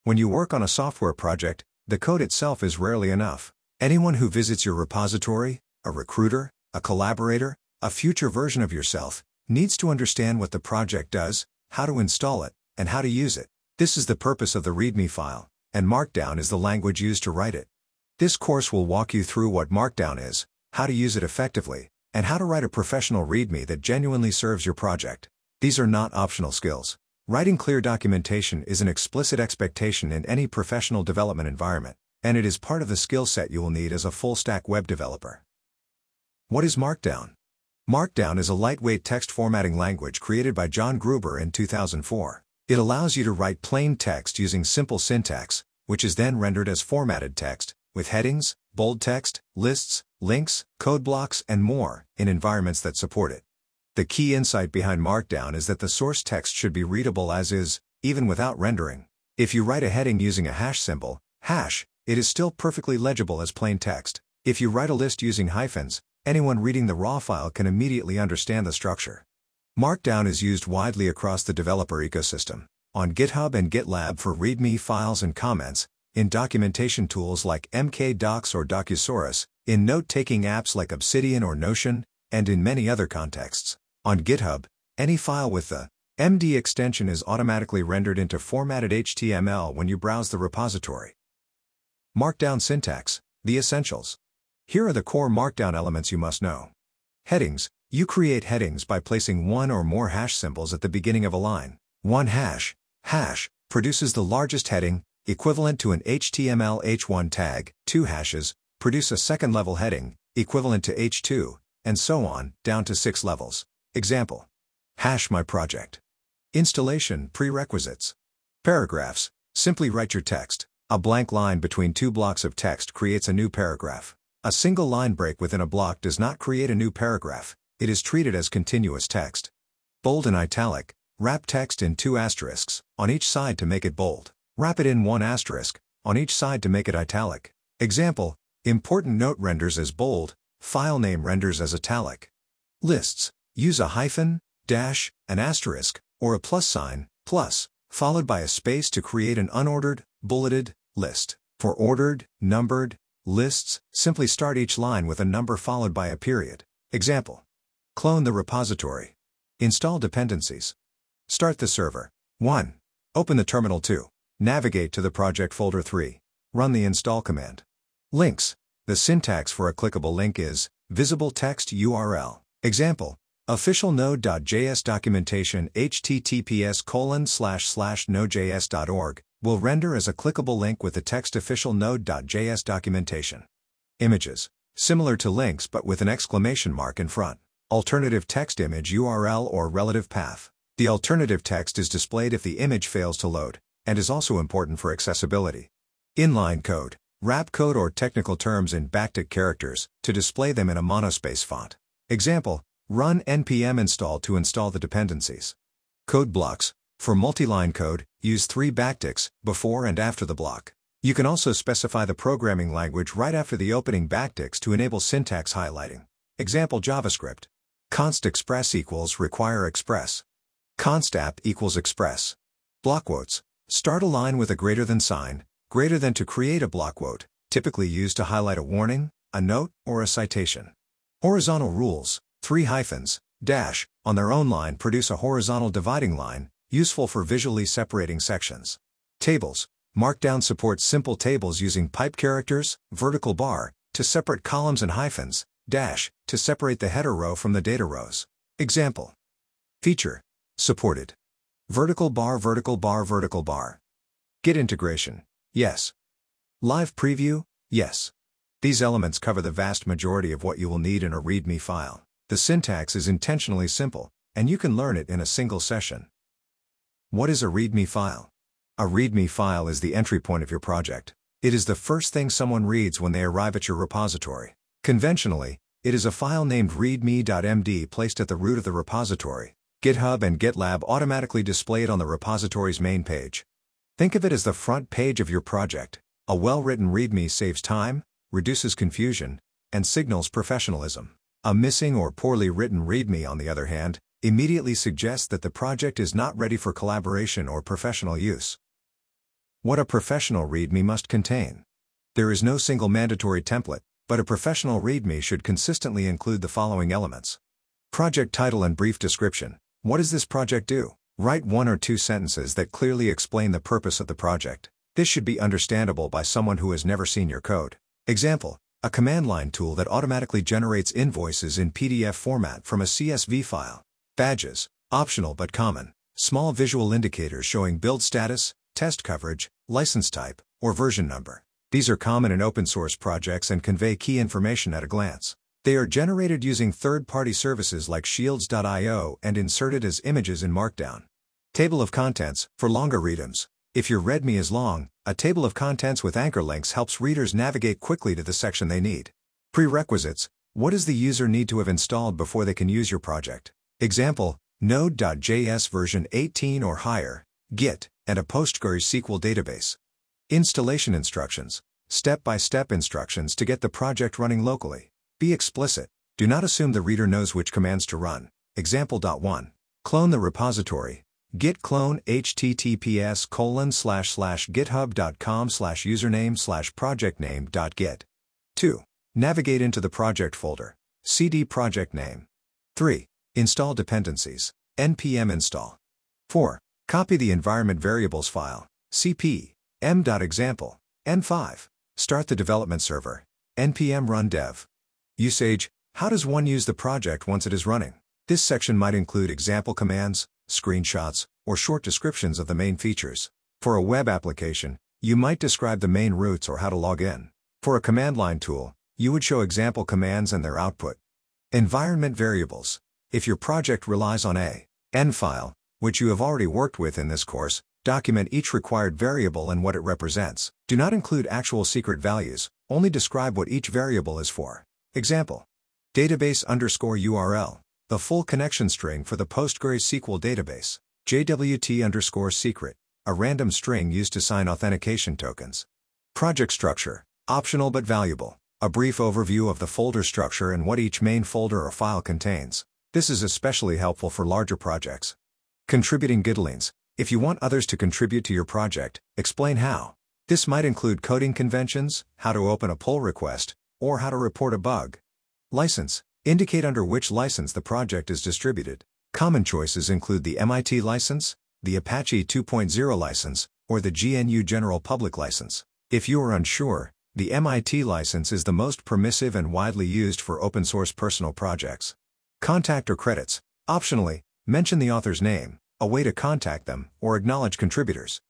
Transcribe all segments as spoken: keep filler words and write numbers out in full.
When you work on a software project, the code itself is rarely enough. Anyone who visits your repository, a recruiter, a collaborator, a future version of yourself, needs to understand what the project does, how to install it, and how to use it. This is the purpose of the README file, and Markdown is the language used to write it. This course will walk you through what Markdown is, how to use it effectively, and how to write a professional README that genuinely serves your project. These are not optional skills. Writing clear documentation is an explicit expectation in any professional development environment, and it is part of the skill set you will need as a full-stack web developer. What is Markdown? Markdown is a lightweight text formatting language created by John Gruber in two thousand four. It allows you to write plain text using simple syntax, which is then rendered as formatted text, with headings, bold text, lists, links, code blocks, and more, in environments that support it. The key insight behind Markdown is that the source text should be readable as is, even without rendering. If you write a heading using a hash symbol, hash, it is still perfectly legible as plain text. If you write a list using hyphens, anyone reading the raw file can immediately understand the structure. Markdown is used widely across the developer ecosystem, on GitHub and GitLab for README files and comments, in documentation tools like M K Docs or Docusaurus, in note-taking apps like Obsidian or Notion, and in many other contexts. On GitHub, any file with the M D extension is automatically rendered into formatted H T M L when you browse the repository. Markdown syntax, the essentials. Here are the core Markdown elements you must know. Headings. You create headings by placing one or more hash symbols at the beginning of a line. One hash, hash, produces the largest heading, equivalent to an H T M L H one tag. Two hashes produce a second-level heading, equivalent to H two, and so on, down to six levels. Example. Hash my project. Installation prerequisites. Paragraphs. Simply write your text. A blank line between two blocks of text creates a new paragraph. A single line break within a block does not create a new paragraph. It is treated as continuous text. Bold and italic. Wrap text in two asterisks, on each side to make it bold. Wrap it in one asterisk, on each side to make it italic. Example. Important note renders as bold, file name renders as italic. Lists. Use a hyphen, dash, an asterisk, or a plus sign, plus, followed by a space to create an unordered, bulleted, list. For ordered, numbered lists, simply start each line with a number followed by a period. Example. Clone the repository. Install dependencies. Start the server. one. Open the terminal. two. Navigate to the project folder. three. Run the install command. Links. The syntax for a clickable link is visible text U R L. Example. Official Node.js documentation https colon slash slash nodejs.org will render as a clickable link with the text official Node.js documentation. Images. Similar to links but with an exclamation mark in front. Alternative text image U R L or relative path. The alternative text is displayed if the image fails to load, and is also important for accessibility. Inline code. Wrap code or technical terms in backtick characters to display them in a monospace font. Example. Run npm install to install the dependencies. Code blocks. For multi-line code, use three backticks, before and after the block. You can also specify the programming language right after the opening backticks to enable syntax highlighting. Example JavaScript. Const express equals require express. Const app equals express. Block quotes. Start a line with a greater than sign, greater than to create a block quote, typically used to highlight a warning, a note, or a citation. Horizontal rules. Three hyphens, dash, on their own line produce a horizontal dividing line, useful for visually separating sections. Tables. Markdown supports simple tables using pipe characters, vertical bar, to separate columns and hyphens, dash, to separate the header row from the data rows. Example. Feature. Supported. Vertical bar vertical bar vertical bar. Git integration. Yes. Live preview. Yes. These elements cover the vast majority of what you will need in a README file. The syntax is intentionally simple, and you can learn it in a single session. What is a README file? A README file is the entry point of your project. It is the first thing someone reads when they arrive at your repository. Conventionally, it is a file named readme.md placed at the root of the repository. GitHub and GitLab automatically display it on the repository's main page. Think of it as the front page of your project. A well-written README saves time, reduces confusion, and signals professionalism. A missing or poorly written README, on the other hand, immediately suggests that the project is not ready for collaboration or professional use. What a professional README must contain. There is no single mandatory template, but a professional README should consistently include the following elements. Project title and brief description. What does this project do? Write one or two sentences that clearly explain the purpose of the project. This should be understandable by someone who has never seen your code. Example: a command line tool that automatically generates invoices in P D F format from a C S V file. Badges, optional but common. Small visual indicators showing build status, test coverage, license type, or version number. These are common in open source projects and convey key information at a glance. They are generated using third-party services like shields dot i o and inserted as images in Markdown. Table of contents, for longer readums. If your README is long, a table of contents with anchor links helps readers navigate quickly to the section they need. Prerequisites. What does the user need to have installed before they can use your project? Example: node dot j s version eighteen or higher, Git, and a PostgreSQL database. Installation instructions. Step-by-step instructions to get the project running locally. Be explicit. Do not assume the reader knows which commands to run. Example one. Clone the repository. Git clone https colon slash slash github dot com slash username slash project name dot git. two. Navigate into the project folder. Cd project name. three. Install dependencies. npm install. four. Copy the environment variables file. cp m.example. and five. Start the development server. npm run dev. Usage. How does one use the project once it is running? This section might include example commands, screenshots, or short descriptions of the main features. For a web application, you might describe the main routes or how to log in. For a command line tool, you would show example commands and their output. Environment variables. If your project relies on a N file, which you have already worked with in this course, document each required variable and what it represents. Do not include actual secret values, only describe what each variable is for. Example: database underscore U R L. The full connection string for the PostgreSQL database. J W T underscore secret, a random string used to sign authentication tokens. Project structure, optional but valuable. A brief overview of the folder structure and what each main folder or file contains. This is especially helpful for larger projects. Contributing guidelines. If you want others to contribute to your project, explain how. This might include coding conventions, how to open a pull request, or how to report a bug. License. Indicate under which license the project is distributed. Common choices include the M I T license, the Apache two point oh license, or the G N U General Public License. If you are unsure, the M I T license is the most permissive and widely used for open source personal projects. Contact or credits. Optionally, mention the author's name, a way to contact them, or acknowledge contributors.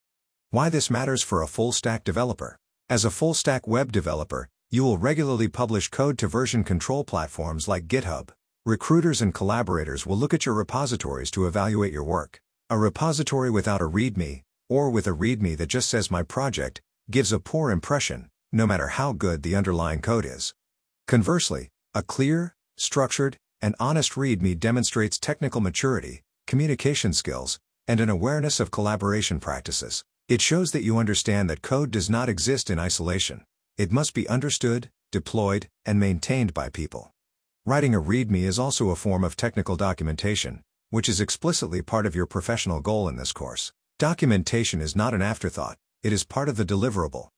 Why this matters for a full-stack developer. As a full-stack web developer, you will regularly publish code to version control platforms like GitHub. Recruiters and collaborators will look at your repositories to evaluate your work. A repository without a README, or with a README that just says my project, gives a poor impression, no matter how good the underlying code is. Conversely, a clear, structured, and honest README demonstrates technical maturity, communication skills, and an awareness of collaboration practices. It shows that you understand that code does not exist in isolation. It must be understood, deployed, and maintained by people. Writing a README is also a form of technical documentation, which is explicitly part of your professional goal in this course. Documentation is not an afterthought, it is part of the deliverable.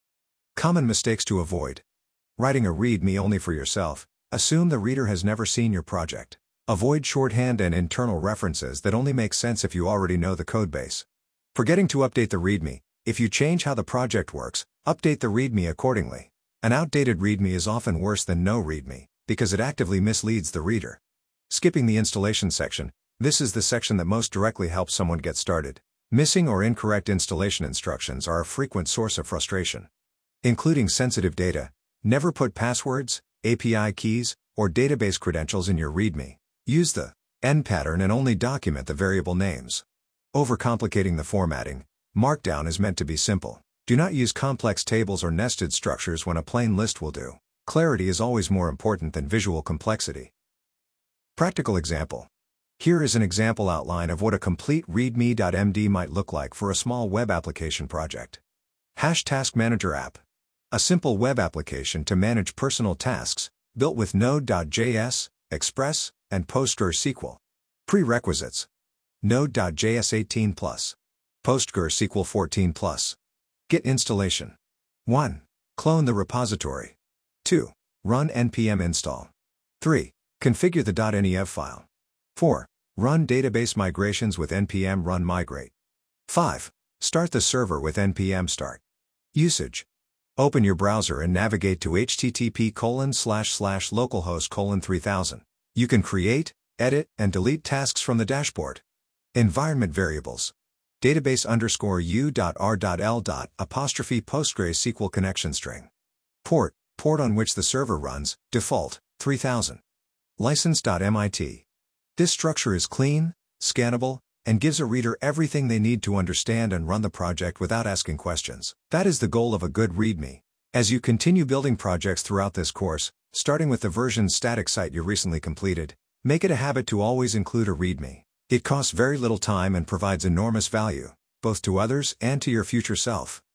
Common mistakes to avoid. Writing a README only for yourself. Assume the reader has never seen your project. Avoid shorthand and internal references that only make sense if you already know the codebase. Forgetting to update the README. If you change how the project works, update the README accordingly. An outdated README is often worse than no README, because it actively misleads the reader. Skipping the installation section. This is the section that most directly helps someone get started. Missing or incorrect installation instructions are a frequent source of frustration. Including sensitive data. Never put passwords, A P I keys, or database credentials in your README. Use the N pattern and only document the variable names. Overcomplicating the formatting. Markdown is meant to be simple. Do not use complex tables or nested structures when a plain list will do. Clarity is always more important than visual complexity. Practical example. Here is an example outline of what a complete readme.md might look like for a small web application project. Hash Task Manager App. A simple web application to manage personal tasks, built with node dot J S, Express, and PostgreSQL. Prerequisites. node dot J S eighteen plus. PostgreSQL fourteen plus. Git installation. one. Clone the repository. two. Run npm install. three. Configure the .nev file. four. Run database migrations with npm run migrate. five. Start the server with npm start. Usage. Open your browser and navigate to http colon slash slash localhost colon three thousand. You can create, edit, and delete tasks from the dashboard. Environment variables. Database underscore u.r.l. apostrophe PostgreSQL connection string. Port, port on which the server runs, default, three thousand. License.mit. This structure is clean, scannable, and gives a reader everything they need to understand and run the project without asking questions. That is the goal of a good README. As you continue building projects throughout this course, starting with the version static site you recently completed, make it a habit to always include a README. It costs very little time and provides enormous value, both to others and to your future self.